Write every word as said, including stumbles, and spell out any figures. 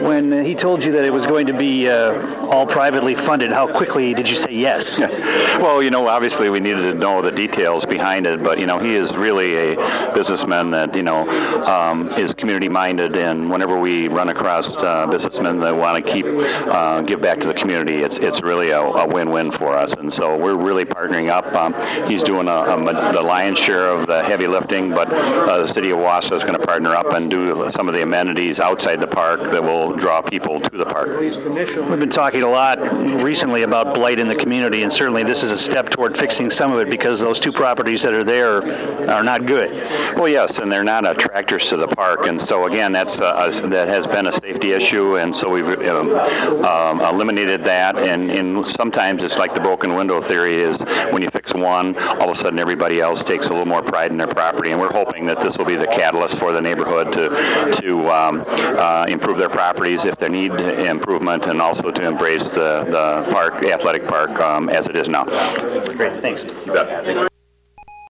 When he told you that it was going to be uh, all privately funded, how quickly did you say yes? Well, you know, obviously we needed to know the details behind it, but, you know, he is really a businessman that, you know, um, is community-minded, and whenever we run across uh, businessmen that want to keep, uh, give back to the community, it's it's really a, a win-win for us, and so we're really partnering up. Um, he's doing a, a, the lion's share of the heavy lifting, but uh, the city of Wausau is going to partner up and do some of the amenities outside the park that will draw people to the park. We've been talking a lot recently about blight in the community, and certainly this is a step toward fixing some of it, because those two properties that are there are not good. Well, yes, and they're not attractors to the park, and so again, that's uh, that has been a safety issue, and so we've um, um, eliminated that. And, and sometimes it's like the broken window theory is when you fix one, all of a sudden everybody else takes a little more pride in their property, and we're hoping that this will be the catalyst for the neighborhood to to um, uh, improve their properties if they need improvement, and also to embrace the, the park, the athletic park, um, as it is now. Great, thanks. You bet.